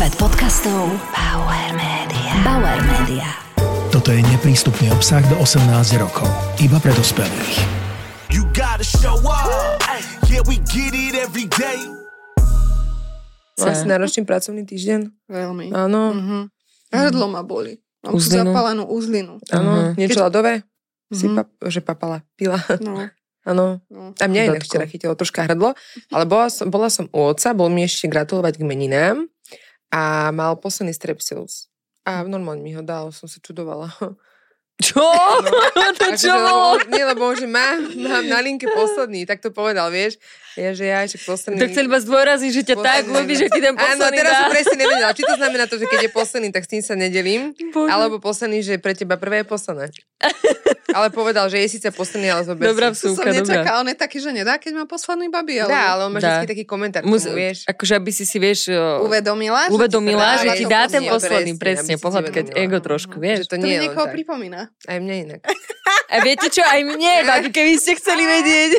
Svet podcastov Bauer Media. Bauer Media. Toto je neprístupný obsah do 18 rokov. Iba pre dospelých. You gotta show up. Yeah, we get it every day. Asi náročný pracovný týždeň. Veľmi. Áno. Hrdlo ma boli. Mám tu zapálenú uzlinu. Áno. Niečo ľadové? Si že papala, pila. No. Áno. A mňa inak včera chytilo troška hrdlo, ale bola som u otca, bol mi ešte gratulovať k meninám a mal posledný strepsils. A normálne mi ho dal, som sa čudovala. Čo? To čo bolo? Nie, lebo že mám na linke posledný, tak to povedal, vieš. Že posledný. To chcel iba zdôraziť, že ťa tak ľúbi, že ti ten posledný áno, teraz som presne nevedela. Či to znamená to, že keď je posledný, tak s tým sa nedelím, alebo posledný, že pre teba prvé je posledné. Ale povedal, že je síce posledný, ale zober dobrá si. Vsúka, to som nečakal, on je taký, že nedá, keď má posledný babi. Ale... Dá, ale on má vždy taký komentár, vieš. Akože aby si vieš... Uvedomila, že ti dá ten posledný, presne, pohľadkať ego trošku, vieš. To nie niekoho pripomína. Aj mne inak. A viete čo, aj mne, babi, keby ste chceli vedieť.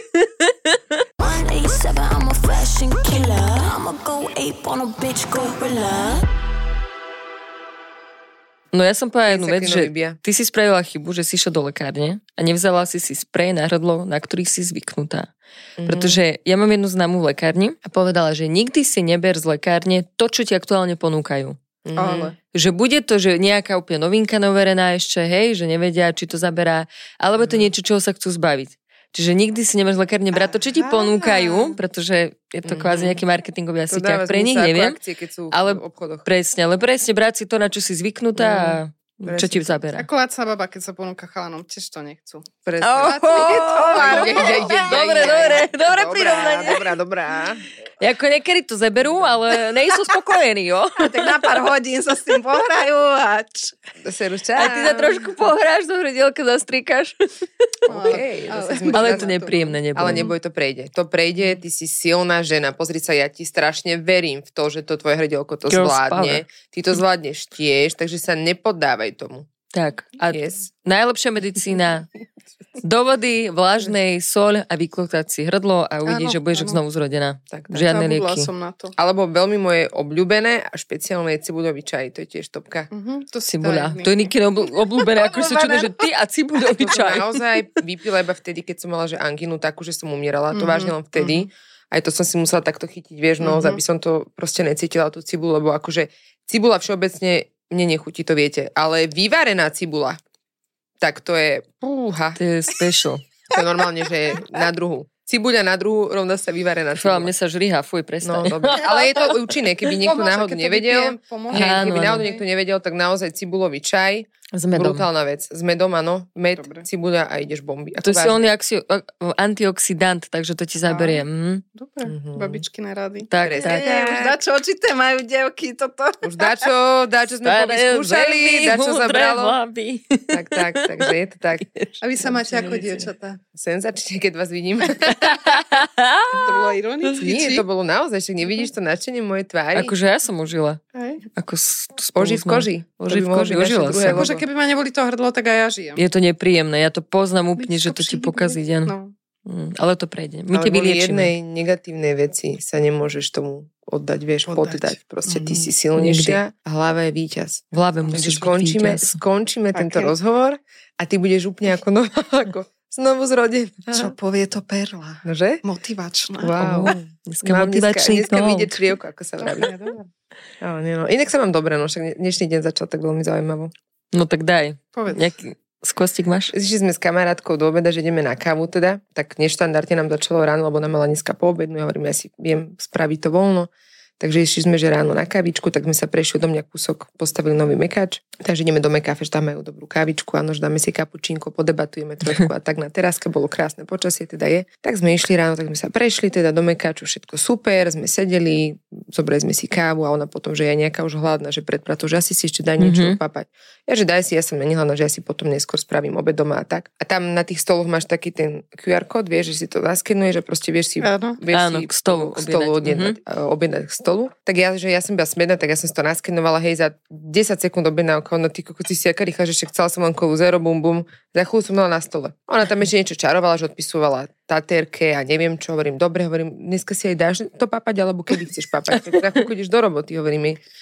No ja som povedala jednu vec, že ty si spravila chybu, že si išla do lekárne a nevzala si sprej na hrdlo, na ktorý si zvyknutá. Pretože ja mám jednu známu v lekárni a povedala, že nikdy si neber z lekárne to, čo ti aktuálne ponúkajú. Že bude to, že nejaká úplne novinka noverená ešte, hej, že nevedia, či to zaberá, alebo to niečo, čoho sa chcú zbaviť. Čiže nikdy si nemáš z lekárne brať to, čo ti ponúkajú, pretože je to kvázi nejaký marketingový asi ťah pre nich, neviem. Akcie, keď sú ale v obchodoch. presne brať si to, na čo si zvyknutá a čo ti zaberá. Ako sa baba, keď sa ponúka chalanom, tiež to nechcú. Presne. Dobre prirovnanie. Dobrá. Ako niekedy to zaberú, ale nejsú spokojení, jo? Tak na pár hodín sa s tým pohrajú a... A ty sa trošku pohráš, do hrdielka zastrikáš. Ale je to nepríjemné nebolo. Ale neboj, to prejde. To prejde, ty si silná žena. Pozri sa, ja ti strašne verím v to, že to tvoje hrdielko to zvládne. Ty to zvládneš tiež, takže sa nepoddávaj tomu. Tak. A najlepšia medicína, do vody, vlažnej, soľ a vyklotať si hrdlo a uvidíš, že budeš znovu zrodená. Tak. Žiadne lieky. Som na to. Alebo veľmi moje obľúbené a špeciálne je cibuľový čaj. To je tiež topka. To cibuľa. To je Nikine obľúbené. Ako sa čudné, že ty a cibuľový čaj. Naozaj vypila iba vtedy, keď som mala že angínu takú, že som umierala. To vážne len vtedy. Aj to som si musela takto chytiť, vieš, aby som to proste necítila, tú cibuľu, lebo akože cibuľa všeobecne mne nechutí, to viete. Ale vyvarená cibuľa, tak to je púha. To je special. To je normálne, že je na druhu. Cibuľa na druhu rovná sa vyvarená cibuľa. Mne sa žríha, fuj, prestaň. No, dobre. Ale je to účinné, keby niekto náhodou nevedel. Keby náhodou niekto nevedel, tak naozaj cibuľový čaj. S medom. Brutálna vec. S medom, áno. Med, cibuľa a ideš bomby. To si on antioxidant, takže to ti zaberie. Dobre, babičkine rady. Tak. Už dačo očité majú dievky toto. Už dačo sme skúšali, dačo sa bralo. Tak, takže je to tak. A vy sa máte ako dievčatá? Senzačne, keď vás vidím. To bolo ironicky, Nie, to bolo naozaj, však nevidíš to nadšenie mojej tvári. Akože ja som užila. Ako Oži v koži. Užila som. Akože keby ma neboli to hrdlo, tak aj ja žijem. Je to nepríjemné, ja to poznám úplne, že to ti pokazí deň. Ale to prejde. My te vyliečíme. jednej negatívnej veci sa nemôžeš tomu oddať, vieš, poddať. Proste ty si silnejšia a hlava je víťaz. V hlave musíš byť víťaz. Skončíme tento rozhovor a ty budeš úplne ako nová, ako znovu zrodená. Čo povie to Perla? Nože? Motivačná. Wow. Dneska mi ide črievko, ako sa vraví. Inak sa mám dobre, no však dnešný deň začal tak veľmi zaujímavo. No tak daj. Povedz. Nejaký skostík máš? Zišli sme s kamarátkou do obeda, že ideme na kávu teda. Tak neštandardne nám začalo ráno, lebo nám mala dneska po obednú. Ja hovorím, ja si viem spraviť to voľno. Takže išli sme, že ráno na kávičku, tak sme sa prešli do mňa kúsok, postavili nový mekač. Takže ideme do Mekáfe, že tam majú dobrú kávičku, áno, že dáme si kapučínko, podebatujeme trošku a tak na teráske, bolo krásne počasie, teda je. Tak sme išli ráno, tak sme sa prešli teda do Mekáču, všetko super, sme sedeli, zobrali sme si kávu a ona potom, že ja nejaká už hladná, že predprato, že asi si ešte daj niečo papať. Ja, že daj si, ja som nehladná, že ja si potom neskôr spravím obed doma a tak. A tam na tých stoloch máš taký ten QR kód, vieš, že si to zaskenuješ, že proste vieš si k stolu objednať k stolu. Tak ja, že ja som byla smedná, tak ja som si to naskenovala, hej, za 10 sekúnd objednávka, ona ty kokos, si aká rýchla, že však chcela som len kolu zero, bum, bum, za chvíľu som mala na stole. Ona tam ešte niečo čarovala, že odpisovala tatérke a neviem čo, hovorím, dobre, hovorím, dneska si aj dáš to papať, alebo kedy chceš papať, tak za chvíľku ideš do roboty, hovorím jej,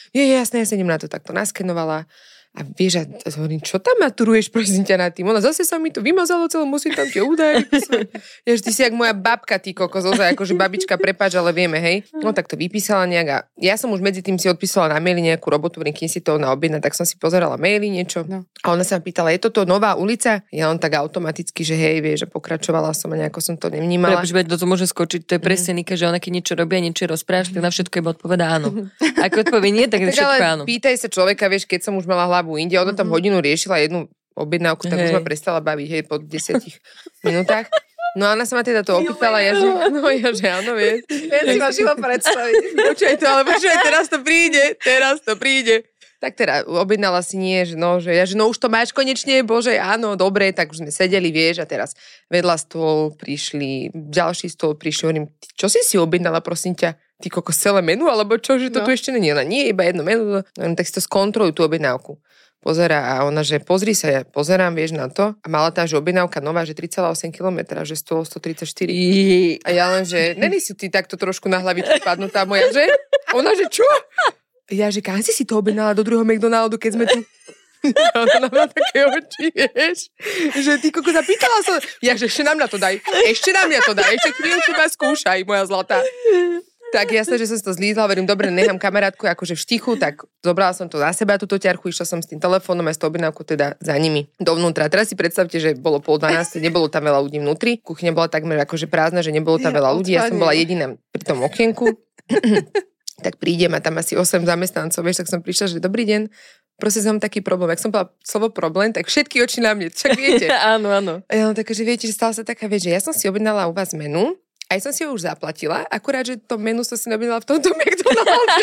jasné, ja sa idem na to takto naskenovala. A vieš, a hovorím, čo tam maturuješ, prosím ťa, nad tým? Ona zase sa mi to vymazalo celé, musím tam tie údaje vypísať. Jež, ty si jak moja babka, ty kokos, ozaj, akože babička, prepáč, ale vieme, hej. No tak to vypísala nejak a ja som už medzi tým si odpísala na maili nejakú robotu, kým si to ona objedná, tak som si pozerala maily, niečo. No. A ona sa ma pýtala, je toto nová ulica? Ja on tak automaticky, že hej, vieš, že pokračovala som a nejako som to nevnímala. Pretože to môže skočiť, to je presne Nika, že ona keď niečo robí a niečo rozprávaš, tak na všetko iba odpovedá áno. Ako odpovie nie, tak všetko áno. Pýtaj sa človeka, vieš, keď som už mala hlavu inde, ona tam hodinu riešila jednu objednávku, tak už ma prestala baviť, hej, po 10 minútach. No a ona sa ma teda to opýtala, ja že áno, vieš. Ja si ma žila predstaviť. Počuj, teraz to príde. Tak teda objednala si nie, že už to máš konečne, bože, áno, dobre, tak už sme sedeli, vieš, a teraz vedľa stôl prišli, ďalší stôl prišli, hovorím, čo si objednala, prosím ťa? Ty kokos celé menu, alebo čo, že to tu ešte nie? Ona nie, iba jedno menu. No, tak si to skontroluj, tú objednávku. Pozerá a ona, že pozri sa, ja pozerám, vieš, na to. A mala tá, že objednávka nová, že 3,8 km, že stolo 134. A ja len, že není si ty takto trošku na hlavičku padnutá moja, že? Ona, že čo? Ja, že kam si to objednala do druhého McDonaldu, keď sme tu... Ona má také oči, vieš, že ty koko zapýtala som, ja, že ešte nám na to daj, ešte chvíľku ma skúšaj, moja zlatá. Tak jasné, že som si to zlízla, hovorím, dobre, nechám kamarátku akože v štichu, tak zobrala som to na seba, túto ťarchu, išla som s tým telefónom aj s tou objednávkou teda za nimi dovnútra. Teraz si predstavte, že bolo 11:30, nebolo tam veľa ľudí vnútri, kuchyňa bola takmer akože prázdna, že nebolo tam veľa ľudí, ja som bola jediná pri tom okienku. Tak prídem a tam asi 8 zamestnancov, vieš, tak som prišla, že dobrý deň, prosím, mám taký problém. Ak som povedala slovo problém, tak všetky oči na mne, však viete. Áno, áno. A ja mám také, že viete, že stala sa taká vec, že ja som si objednala u vás menu, aj som si ho už zaplatila, akurát, že to menu som si objednala v tomto McDonalde.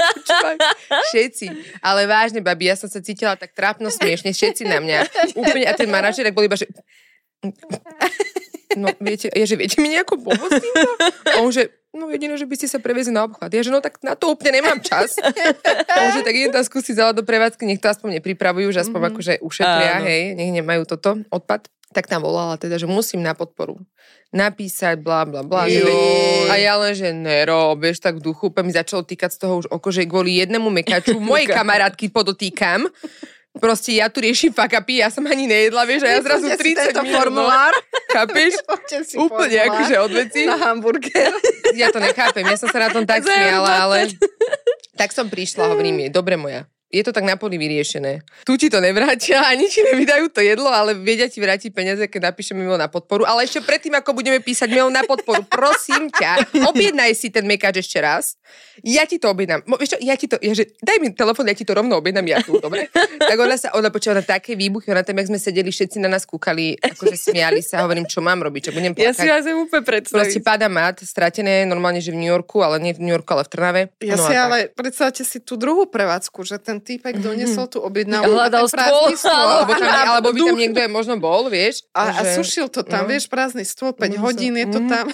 Všetci. Ale vážne, babi, ja som sa cítila tak trápno smiešne, všetci na mňa. Úplne, a ten manažer, tak bol iba, že... No, viete mi nejako pomôcť týmto? A on, že... No jediné, že by ste sa previezli na obchvat. Ja, že no tak na to úplne nemám čas. Takže tak idem tam skúsiť zala do prevádzky, nech to aspoň nepripravujú, že aspoň akože ušetria, hej, nech nemajú toto odpad. Tak tam volala teda, že musím na podporu napísať, blá, blá, blá. A ja len, že vieš, tak v duchu, mi začalo týkať z toho už oko, že kvôli jednému mekaču mojej kamarátky podotýkam. Proste ja tu riešim fuck-upy, ja som ani nejedla, vieš, a ja zrazu 30 minút. Formulár. Chápeš? Úplne akože od veci. Na hamburger. Ja to nechápem, ja som sa na tom tak smiala, ale tak som prišla, hovorím jej, dobre moja. Je to tak na poli vyriešené. Tu ti to nevrátia, ani ti nevydajú to jedlo, ale vedia ti vrátiť peniaze, keď napíšeme mail na podporu. Ale ešte predtým, ako budeme písať mail na podporu, prosím ťa, objednaj si ten mekač ešte raz. Ja ti to objednám. Vieš čo, daj mi telefón, ja ti to rovno objednám, ja tu, dobre? Tak ona počula na také výbuchy, ona tam, jak sme sedeli, všetci na nás kúkali, akože smiali sa, hovorím, čo mám robiť, čo budem plakať. Ja si vás úplne predstaviť. Proste páda mat, stratené normálne, že v New Yorku, ale nie v New Yorku, ale v Trnave. Ja si ale predstavte si tú druhú prevádzku, že ten týpek doniesol tú objednávku. Hľadal stôl. Alebo by tam niekto možno bol, vieš. A sušil to tam, vieš, prázdny stôl, 5 hodín je to tam.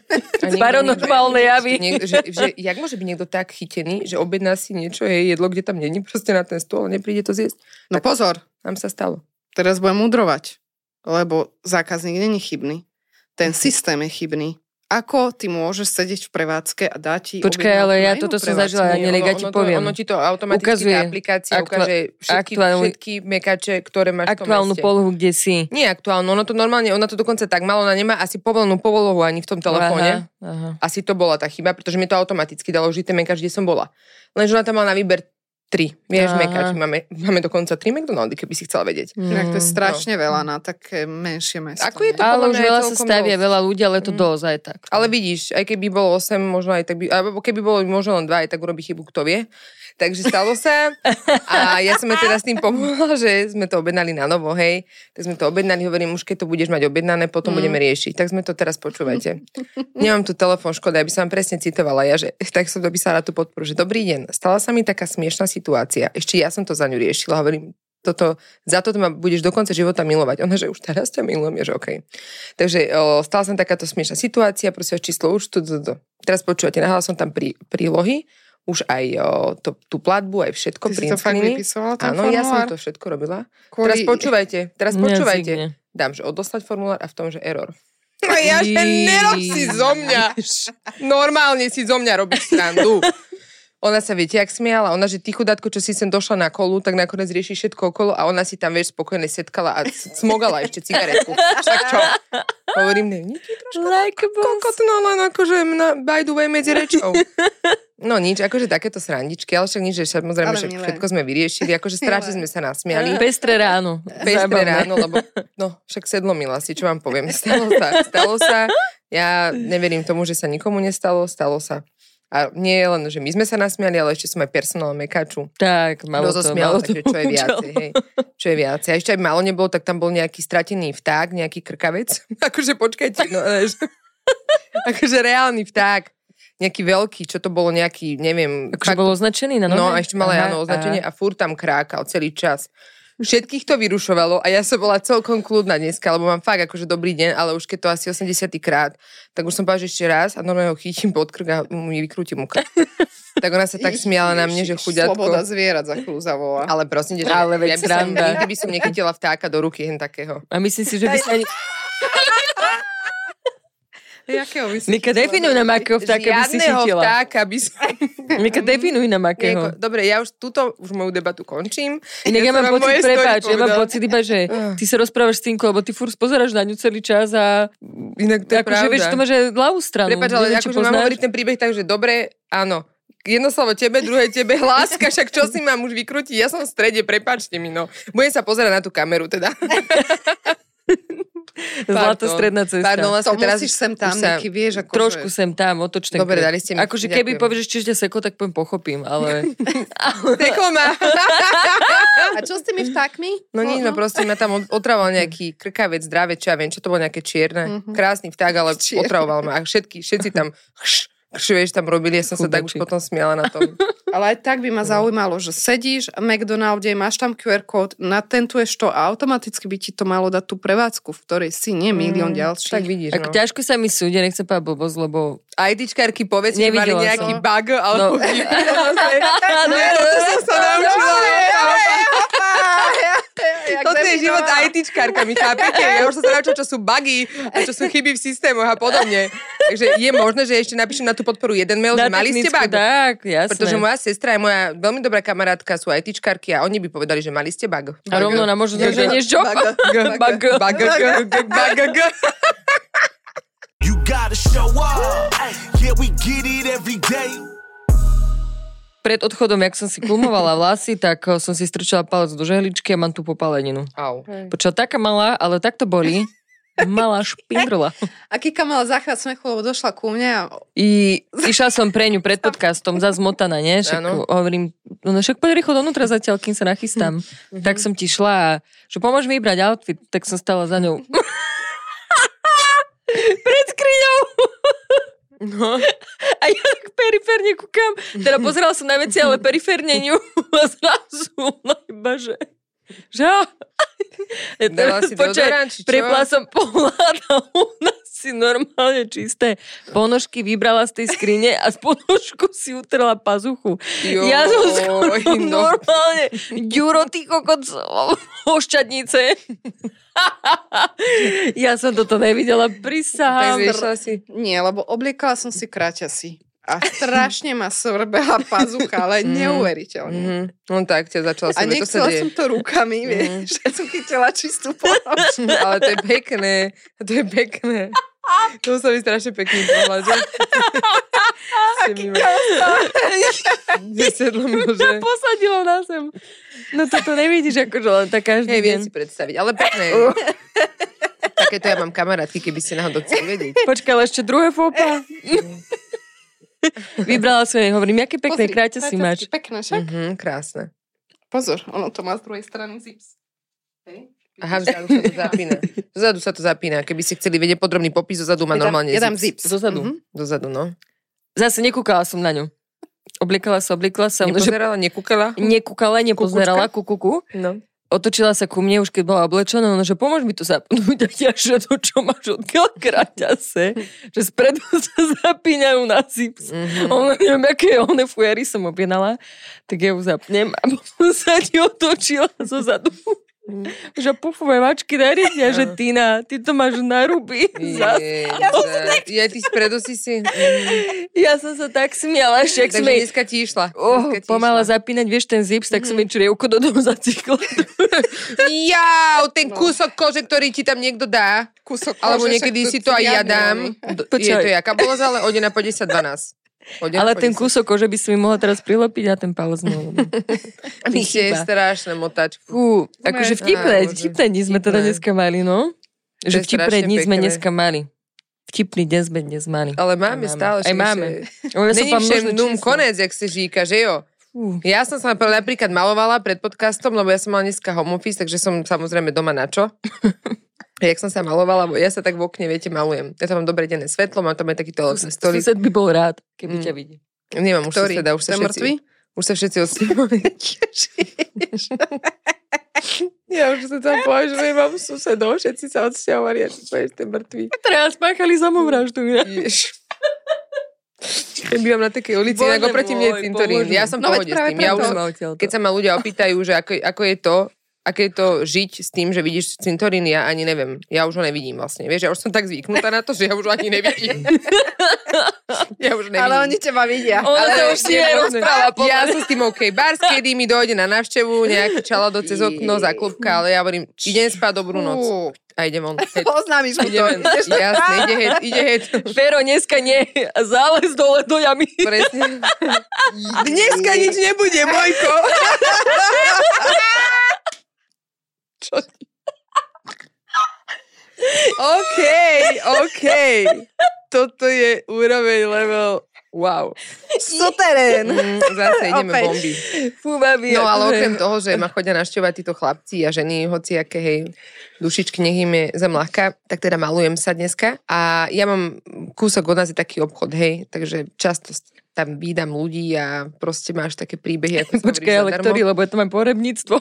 Paranormálne javy. Jak môže byť niekto tak chytený, že objedná si niečo, jedlo, kde tam není, proste na ten stôl, nepríde to zjesť. No tak pozor. Nám sa stalo. Teraz budem mudrovať, lebo zákazník není chybný. Ten systém je chybný. Ako ty môžeš sedieť v prevádzke a dať ti... Počkaj, ale ja toto som zažila, ja ti poviem. Ono ti to automaticky tá aplikácia ukáže všetky mekače, ktoré máš v tom meste. Aktuálnu polohu, kde si. Nie aktuálnu, ono to normálne, ona to dokonca tak malo, ona nemá asi povolenú polohu ani v tom telefóne. Asi to bola tá chyba, pretože mi to automaticky dalo vždy ten mekač, kde som bola. Lenže ona tam mala na výber 3. Vieš, mekač, máme dokonca 3 McDonaldy, keby si chcela vedieť. To je strašne veľa na také menšie mesto. Ako je to ale už veľa sa stavia, veľa ľudí, ale to dosť aj tak. Ale vidíš, aj keby bolo 8, možno aj tak by, alebo keby bolo možno len 2, aj tak urobí chybu, kto vie. Takže stalo sa a ja som teda s tým pomohla, že sme to objednali na novo, hej. Tak sme to objednali, hovorím, už keď to budeš mať objednané, potom budeme riešiť. Tak sme to teraz počúvajte. Nemám tu telefón, škoda, aby som vám presne citovala. Ja, že tak som dopísala tú podporu, že dobrý deň, stala sa mi taká smiešná situácia. Ešte ja som to za ňu riešila, hovorím, za toto ma budeš do konca života milovať. Ona, že už teraz ťa milujem, je, že okej. Takže stala sa takáto smiešná situácia, prosím číslo účtu. Teraz počúvate, nahala som tam prílohy, už aj tú platbu, aj všetko. Ty si to fakt vypisovala, ten formulár? Áno, ja som to všetko robila. Teraz počúvajte. Dám, že odoslať formulár a v tom, že error. A ja, že nerob si zo mňa. Normálne si zo mňa robiť srandu. ona sa viete, jak smiala, ona, že ty chudátko, čo si sem došla na kolu, tak nakoniec rieši všetko okolo a ona si tam, vieš, spokojne setkala a smogala ešte cigaretku. Však čo? Hovorím, nie, ty trošku kokotno, len akože by the way medzi rečou. No nič, akože takéto srandičky, ale však nič, že samozrejme, že všetko sme vyriešili, akože strašne sme sa nasmiali. Pestré ráno. Lebo no, však sedlo milá si, čo vám poviem. Stalo sa. Ja neverím tomu, že sa nikomu nestalo sa. A nie je len, že my sme sa nasmiali, ale ešte som aj personál mekaču. Tak, malo to. Takže čo je viacej, hej. Čo je viacej. A ešte aj málo nebolo, tak tam bol nejaký stratený vták, nejaký krkavec. Akože počkajte, no, akože reálny vták. Nejaký veľký, čo to bolo nejaký, neviem. Akože bol označený na nohe? No, a ešte mal aj označenie a furt tam krákal celý čas. Všetkých to vyrušovalo a ja som bola celkom kľudná dneska, lebo mám fakt akože dobrý deň, ale už keď to asi 80 krát, tak už som povedala, že ešte raz a normálne ho chytím pod krk a mi vykrútim muka. Tak ona sa tak smiala na mne, že chuďatko. Sloboda zvierat za chvíľu zavolá. Ale prosím, že ale ja nikdy by som nechytila vtáka do ruky hen takého. A myslím si, že by sa ani... Mika, definuj nám, akého vtáka by si chytila. Žiadneho vtáka by som... Mika, definuj nám, akého. Dobre, ja už moju debatu končím. Inak ja mám pocit, prepáč, iba, že ty sa rozprávaš s Tinku, lebo ty furt pozeráš na ňu celý čas a... Inak to je pravda. Vieš, to máš aj ľavú stranu. Prepáč, ale akože mám hovoriť ten príbeh tak, že dobre, áno. Jedno slovo tebe, druhé tebe, láska, však čo si mám už vykrútiť? Ja som v strede, prepáčte mi, no. Budem sa pozerať na tú kameru, teda. Zlatá stredná cesta. Pardon, to teraz musíš sem tam, Niky, vieš, ako trošku sem tam, otoč ten dobre, dali ste mi. Akože keby povieš, že ťa seko, tak poviem pochopím, ale... Sekol ma. A čo s tými vtákmi? No nič, no proste ma tam otravoval nejaký krkavec, dravec, čo ja viem, čo to bolo nejaké čierne. Krásny vták, ale otravoval ma. A všetci tam... vieš, tam robili, ja som sa tak už potom smiala na tom. Ale aj tak by ma zaujímalo, že sedíš v McDonalde, máš tam QR kód, natentuješ to a automaticky by ti to malo dať tú prevádzku, v ktorej si nie milión ďalších. Tak vidíš, no. Ťažko sa mi súdia, nechcem povedať blbosť, lebo... ITčkárky, povedz, že mali nejaký bug, alebo... No, to som sa naučila. Toto je život ITčkárkami, chápete? Ja už som sa naučila, čo sú bugy a čo sú chyby v systémoch a podobne. Takže je možné, že ešte napíšem na tú podporu jeden mail, že mali ste bug. Tak, jasné. Pretože moja sestra a moja veľmi dobrá kamarátka sú ITčkárky a oni by povedali, že mali ste bug. A rovno na možno zloženieš job. Bug. You gotta show up. Yeah, we get it every day. Pred odchodom, jak som si kulmovala vlasy, tak som si strčala palec do žehličky a mám tu popáleninu. Au. Počula taká malá, ale tak to bolí. Malá špindrla. A Kika mala záchvat smechu, lebo došla ku mne a... Išla som pre ňu pred podcastom, zmotaná, nie? Však hovorím, no však poď rýchlo donútra zatiaľ, kým sa nachystám. Tak som ti šla a že pomôž mi vybrať outfit, tak som stala za ňou. Pred skriňou. No. A ja tak periférne kúkam. Teda pozerala som na veci, ale periférne ňu. A zrazu, no iba, že... Dala si deodorant, či čo? Prepla som pohľad a ona si normálne čisté ponožky vybrala z tej skrine a z ponožku si utrela pazuchu. Ja som skoro normálne Ďuro, ty kokot ošťadnice. Ja som toto nevidela, prisahám. Nie, lebo obliekala som si kráťasy. A strašne ma svrbela pazucha, ale neuveriteľne. No tak, začala som. A nechcela som to rukami, vieš, že som chytila čistú ponožku. Ale to je pekné. To sa mi strašne pekný pohľad, že? Aký kostol. To posadilo na sem. No toto nevidíš, akože len tak každý deň. Viem si predstaviť, ale pekné. Takéto ja mám kamarátky, keby ste náhodou chceli vedieť. Počkaj, ale ešte druhé fópa. Vybrala som jej, hovorím, aké pekné kráťasy máš. Pekné, však? Krásne. Pozor, ono to má z druhej strany zips. Hej. Aha, vzadu sa to zapína. Zozadu sa to zapína. Keby ste chceli vedieť podrobný popis, zozadu má normálne zips. Ja dám zips. Zozadu, no. Zase nekúkala som na ňu. Obliekala sa. Nepozerala, nekúkala? Nepozerala, kukuku. No. Otočila sa ku mne, už keď bola oblečená, no, že pomôž mi to zapnúť. A ja, že to, čo máš odkiaľ kráťase, že spredu sa zapíňajú na zips. Ona, neviem, aké fujery som objednala, tak ja ju zapnem a potom sa ti otočila zo zadu. Že pufové mačky nariadia, že ty to máš na ruby. Ty spredu si. Ja som sa tak smiala, že ak takže dneska ti išla. Pomala zapínať, vieš, ten zips, tak som jej črievko do domu zacikla. Ten kúsok kože, ktorý ti tam niekto dá. Alebo niekedy si to aj ja dám. Je to jaká bola ale hodina po 10:12. Ale ten kúsok kože by si mi mohla teraz prilepiť a ten palec mohol. My ste strašné motačky. Akože vtipné dní sme teda dneska mali, no. Že vtipné dní sme dneska mali. Vtipný deň sme dnes mali. Ale máme stále. Aj máme. Není všem konec, jak se říká, že jo? Ja som sa napríklad malovala pred podcastom, lebo ja som mala dneska home office, takže som samozrejme doma na čo. Jak som sa malovala, ja sa tak v okne, viete, malujem. Ja tam mám dobre denné svetlo, mám tam aj taký telefón stolík. Sused by bol rád, keby ťa vidí. Nemám už suseda, už sa všetci odsťahovali. Ja už sa tam povedal, že mám susedov, všetci sa odsťahovali a ty povieš, ten mŕtvý. Teraz spáchali samovraždu. Ja bývam na takej ulici, inak oproti mne je cintorín. Ja som v pohode s tým. Keď sa ma ľudia opýtajú, že ako je to, aké je to žiť s tým, že vidíš cintorín, ja ani neviem. Ja už ho nevidím vlastne. Vieš, ja už som tak zvyknutá na to, že ja už ho ani nevidím. Ja už nevidím. Ale oni teba vidia. Ale už si rozpráva. Ja som s tým OK. Bars, kedy mi dojde na návštevu, nejaký čalado cez okno, zaklopka, ale ja hovorím, idem spať, dobrú noc. A idem on. Poznámiš mu to. Jasne, ide head. Fero, dneska nie. Zález dole do jamy. Presne. Dneska nič nebude, Mojko. Čo ty? OK. Toto je úroveň level. Wow. Suterén. Zase ideme bomby. Fú, babi. No ale okrem toho, že ma chodia našťovať títo chlapci a ženy, hociaké, hej, dušičky, nech im je zem ľahká, tak teda malujem sa dneska. A ja mám kúsok od nás je taký obchod, hej, takže často tam vídam ľudí a proste máš také príbehy, ako počkaj, ale ktorý, lebo je to mám pohrebníctvo.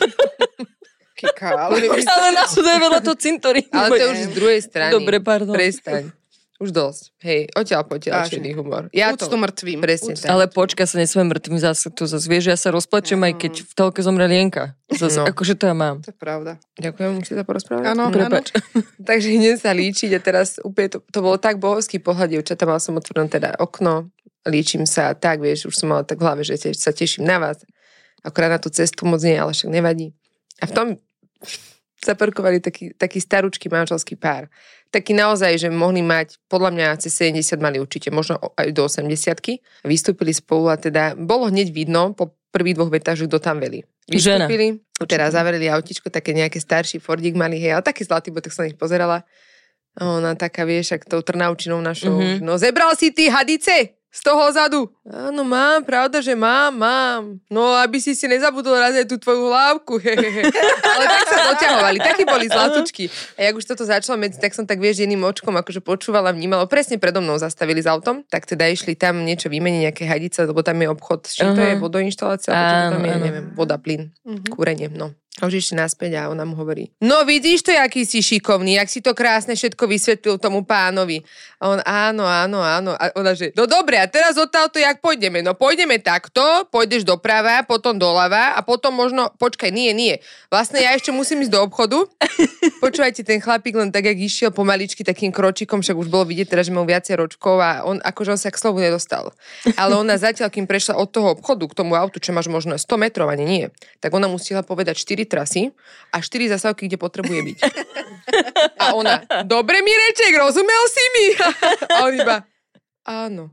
Ale nás je veľa to cintorín. Ale to je už z druhej strany. Dobre, pardon. Prestaň. Už dosť. Hej, odtiaľ šedý humor. Ja to mŕtvým. Presne tak. Ale počka, sa nesmiem mŕtvým zase to zase. Vieš, ja sa rozplačem aj keď v telke zomre Lienka. Zase, akože to ja mám. To je pravda. Ďakujem, musíte sa porozprávať? Áno. Takže idem sa líčiť a teraz úplne to bolo tak bohovský pohľad, dievčatá, mal som otvorené teda okno, líčim sa tak, vieš, už som mala tak v hlave, že sa teším na vás. Akorát na tú cestu moc nie, ale však nevadí. A v tom zaparkovali taký starúčky manželský pár. Taký naozaj, že mohli mať, podľa mňa cez 70 mali určite, možno aj do 80-ky. Vystúpili spolu a teda bolo hneď vidno po prvých 2 vetách, že kto tam veli. Vystúpili, teraz zavreli autičko, také nejaké starší Fordík mali, hej, ale taký zlatý, bo tak som ich pozerala. A ona taká, vieš, ak tou Trnavčinou našou, no zebral si ty hadice z toho zadu. Áno, mám, pravda, že mám. No, aby si nezabudol raz aj tú tvoju hlávku. Ale tak sa doťahovali, takí boli zlatučky. A jak už toto začalo medzi, tak som tak, vieš, jedným očkom akože počúvala, vnímala, presne predo mnou zastavili s autom, tak teda išli tam niečo vymeniť, nejaké hadice, lebo tam je obchod, či to je vodoinštalácia, alebo čo tam je, neviem, voda, plyn, kúrenie, no. A už ešte naspäť a ona mu hovorí, no vidíš to, aký si šikovný, jak si to krásne všetko vysvetlil tomu pánovi. A on, áno. A ona, že, no dobre, a teraz odtiaľto, jak pôjdeme? No pôjdeme takto, pôjdeš doprava, potom doľava a potom možno, počkaj, nie. Vlastne ja ešte musím ísť do obchodu. Počúvajte, ten chlapík len tak, jak išiel pomaličky takým kročikom, však už bolo vidieť teda, že mal viacej ročkov a on sa k slovu nedostal. Ale ona zatiaľ, kým prešla od toho obchodu k tomu autu, čo máš možno 100 metrov, ani nie, tak ona musela povedať 4 trasy a 4 zastávky, kde potrebuje byť. A ona, dobre Mireček, rozumel si mi? A on iba, áno.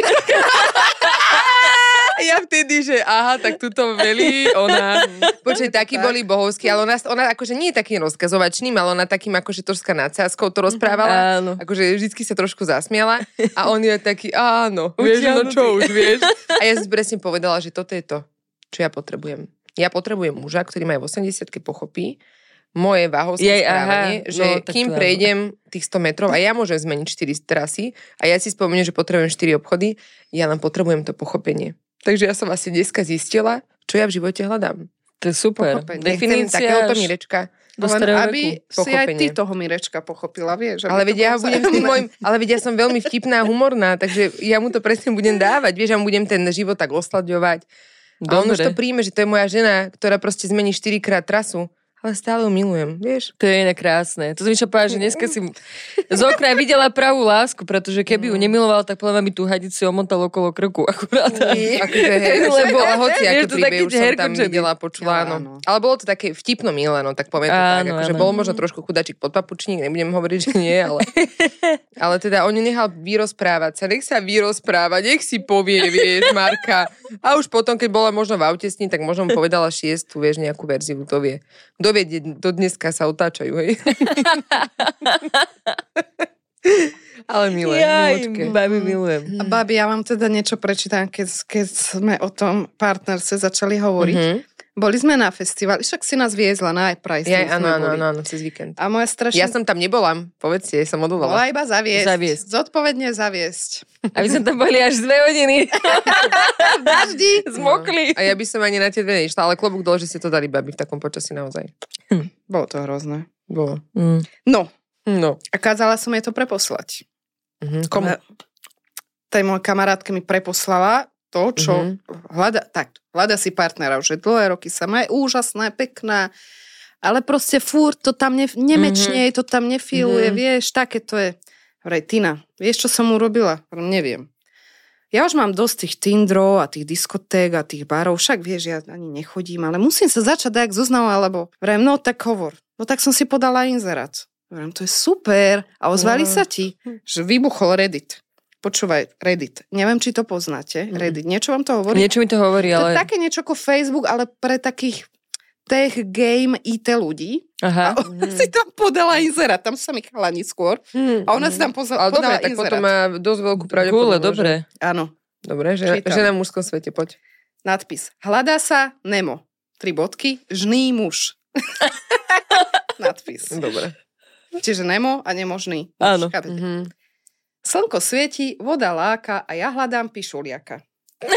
Ja vtedy, že aha, tak tuto velí ona. Počkej, takí boli bohovskí, ale ona akože nie je takým rozkazovačným, ale ona takým akože troška nadsázkou to rozprávala. Áno. Akože vždycky sa trošku zasmiala a on je taký, áno, vieš, no čo už, vieš. A ja som presne povedala, že toto je to, čo ja potrebujem. Ja potrebujem muža, ktorý ma aj v 80-ke pochopí moje váhovské správanie, že kým prejdem tých 100 metrov a ja môžem zmeniť 4 trasy a ja si spomeniem, že potrebujem 4 obchody, ja len potrebujem to pochopenie. Takže ja som asi dneska zistila, čo ja v živote hľadám. To je super. Definícia takéhoto Mirečka. Aby si aj ty toho Mirečka pochopila, vieš. Ale vedia, ja som veľmi vtipná a humorná, takže ja mu to presne budem dávať, vieš, ja mu budem ten život tak osladňovať. A on už to príjme, že to je moja žena, ktorá proste zmení 4-krát trasu. ale stále ju milujem, vieš? To je inak krásne. To som išla povedať, že dneska si z okna videla pravú lásku, pretože keby ju nemiloval, tak podľa mňa by tú hadicu omotal okolo krku akurát. Lebo hoci aké príbeh už som tam videla, počula, áno. Ale bolo to také vtipno milé, no tak poviem to tak, akože bolo možno trošku chudačík pod papučník, nebudem hovoriť, že nie, ale teda on nechal vyrozprávať sa, nech sa vyrozpráva, nech si povie, vieš, Marka. A už potom, keď bola možno v aute s ním, tak možno mu povedala 6, vieš, nejakú verziu, to vie. Kto vie, do dneska sa otáčajú, hej. Ale milé, miločké. Babi milujem. A babi, ja vám teda niečo prečítam, keď sme o tom partnerstve začali hovoriť. Boli sme na festivali, však si nás viezla na iPrice. Áno, cez víkend. A moja strašne... Ja som tam nebola, povedzte, som odvolala. Bola iba zaviesť. Zodpovedne zaviesť. A my sme tam boli až 2 hodiny. V daždi. Zmokli. A ja by som ani na tie 2 nešla, ale klobúk dole, že si to dali babi v takom počasí naozaj. Bolo to hrozné. Bolo. No. A kázala som jej to preposlať. Komu? Tej moja kamarátke mi preposlala to, čo hľada si partnera, už dlhé roky sa má, je úžasná, pekná, ale proste furt to tam nemečne, to tam nefiluje, vieš, také to je. Vraj, Tina, vieš, čo som urobila? Neviem. Ja už mám dosť tých Tinderov a tých diskoték a tých barov, však vieš, ja ani nechodím, ale musím sa začať dať zoznamom, alebo vraj, no tak hovor. No tak som si podala inzerát. Vraj, to je super. A ozvali sa ti, že vybuchol Reddit. Počúvaj, Reddit. Neviem, či to poznáte. Reddit. Niečo vám to hovorí? Niečo mi to hovorí, ale... To je také niečo ako Facebook, ale pre takých tech game IT ľudí. Aha. A ona si tam podala inzerát. Tam sa mi chalani skôr. A ona si tam podala inzerát. Tak potom má dosť veľkú pravdepodobnosť. Dobre. Áno. Dobre, žena v mužskom svete, poď. Nadpis. Hľadá sa Nemo. 3 bodky. Žný muž. Nadpis. Dobre. Čiže Nemo a nemožný. Áno. Slnko svieti, voda láka a ja hľadám pišuliaka.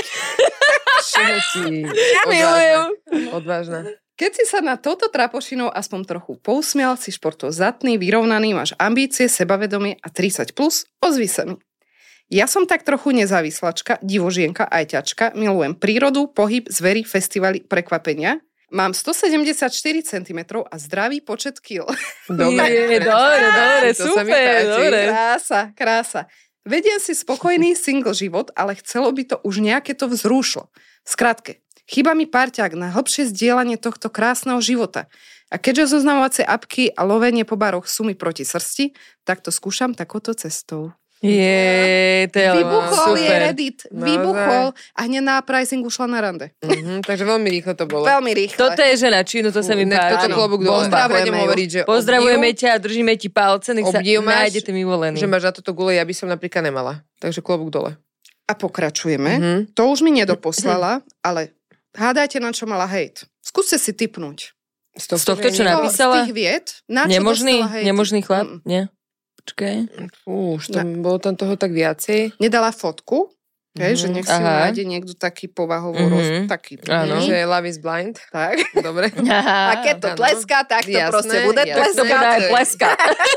Ja milujem. Odvážna. Keď si sa na toto trapošinou aspoň trochu pousmial, si športozatný, vyrovnaný, máš ambície, sebavedomie a 30+, ozvi sa mi. Ja som tak trochu nezávislačka, divožienka, ajťačka, milujem prírodu, pohyb, zvery, festivaly, prekvapenia. Mám 174 cm a zdravý počet kil. Dobre, super, dobre. Krása. Vediem si spokojný single život, ale chcelo by to už nejaké to vzrušlo. Skratke, chýba mi parťák na hlbšie zdieľanie tohto krásneho života. A keďže zoznamovacie apky a lovenie po baroch sú mi proti srsti, tak to skúšam takouto cestou. To je vybuchol super. Je Reddit, vybuchol a hneď na pricing ušla na rande. Takže veľmi rýchlo to bolo. Veľmi rýchle. Toto je žena činu, to sa mi páči. Toto klobúk dole. Pozdravujeme ťa a držíme ti palce, nech sa nájdete mivolený. Že máš na toto gule, ja by som napríklad nemala. Takže klobúk dole. A pokračujeme. To už mi nedoposlala, ale hádajte, na čo mala hejt. Skúste si tipnúť. Z tohto, čo napísala? Z tých vied, na čo dostala hejt. Nemožný chlap? Nie? Počkaj. Bolo tam toho tak viacej. Nedala fotku, že nech si nájde niekto taký povahovo taký. Áno, že Love is Blind. Tak. Dobre. A keď to tleská, tak to proste bude tleskať.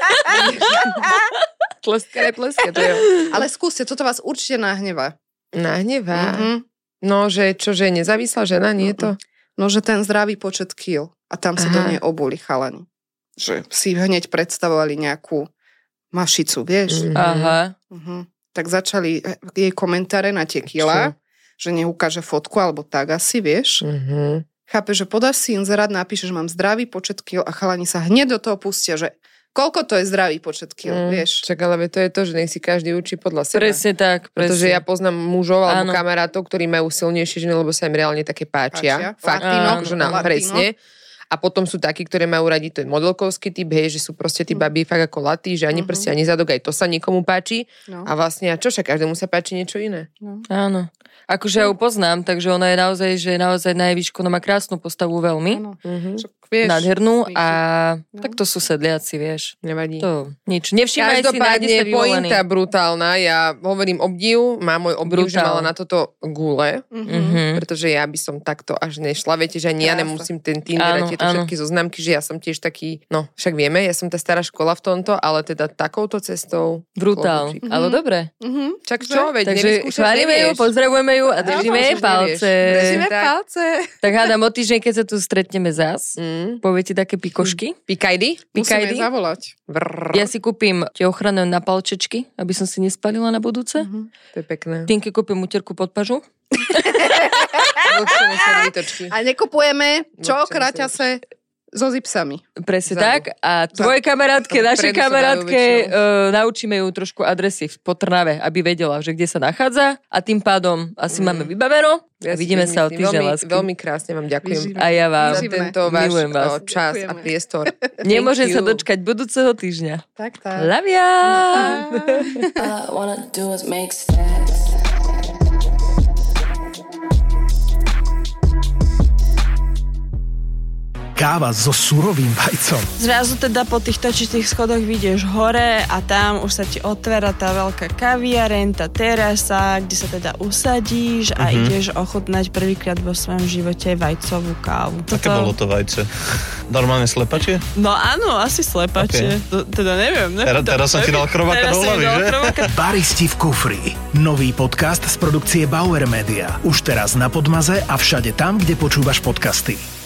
Pleska, to je. Ale skúste, toto vás určite nahnevá. Nahnevá? No, že čože, nezávislá žena, nie je to? No, že ten zdravý počet kýl. A tam sa do nej obuli chalani. Že si hneď predstavovali nejakú mašicu, vieš? Aha. Tak začali jej komentáre na tie kila, že nech ukáže fotku, alebo tak asi, vieš? Chápe, že podáš si inzerát, napíšeš, že mám zdravý počet kil a chalani sa hneď do toho pustia, že koľko to je zdravý počet kil, vieš? Čak, ale to je to, že nech si každý učí podľa seba. Presne tak. Pretože ja poznám mužov alebo kamarátov, ktorí majú silnejšie ženy, lebo sa im reálne také páčia. Fakt, že nám presne. A potom sú takí, ktoré majú radi, to je modelkovský typ, hej, že sú proste tí babí fakt ako latí, že ani prsia, ani zadok, aj to sa niekomu páči. A vlastne, a čo však, každému sa páči niečo iné. Áno. Akože ja ju poznám, takže ona je naozaj najvyššiu, ona má krásnu postavu veľmi. Nádhernú a tak to sú sedliaci, vieš. Nevadí. To nič. Nevšímaj si, nájde sa vyvolený. Pointa brutálna, ja hovorím obdiv, mám môj obdiv, že mala na toto gule, pretože ja by som takto až nešla, viete, že ani ja nemusím ten Tinder a tieto tieto všetky zoznamky, že ja som tiež taký, no však vieme, ja som tá stará škola v tomto, ale teda takouto cestou. Brutál, ale dobre. Čak čo, veď takže chválime ju, pozdravujeme ju a držíme jej palce. Držíme palce. Tak hádam o týždeň, keď sa tu stretneme zás, poviete také pikošky. Pikajdy? Musíme zavolať. Ja si kúpim tie ochranné napalčečky, aby som si nespalila na budúce. To je pekné. Tinke kúpim utierku pod pažu. A nekupujeme kraťase so zipsami. Presne tak. A tvojej kamarátke, našej kamarátke, naučíme ju trošku adresy v Trnave, aby vedela, že kde sa nachádza. A tým pádom asi máme vybaveno. A vidíme sa o týždeň, lásky. Veľmi krásne vám ďakujem. A ja vám. Za tento váš čas a priestor. Nemôžem sa dočkať budúceho týždňa. Tak. Love ya! All I wanna do is make stacks. Káva so surovým vajcom. Zrazu teda po tých točitých schodoch vidieš hore a tam už sa ti otvára tá veľká kaviareň, tá terasa, kde sa teda usadíš a ideš ochutnať prvýkrát vo svojom živote vajcovú kávu. Aké bolo to vajce? Normálne slepačie? No áno, asi slepačie. Okay. Teda neviem. Teraz som ti dal chromáka do hlavy, že? Baristi v kufri. Nový podcast z produkcie Bauer Media. Už teraz na Podmaze a všade tam, kde počúvaš podcasty.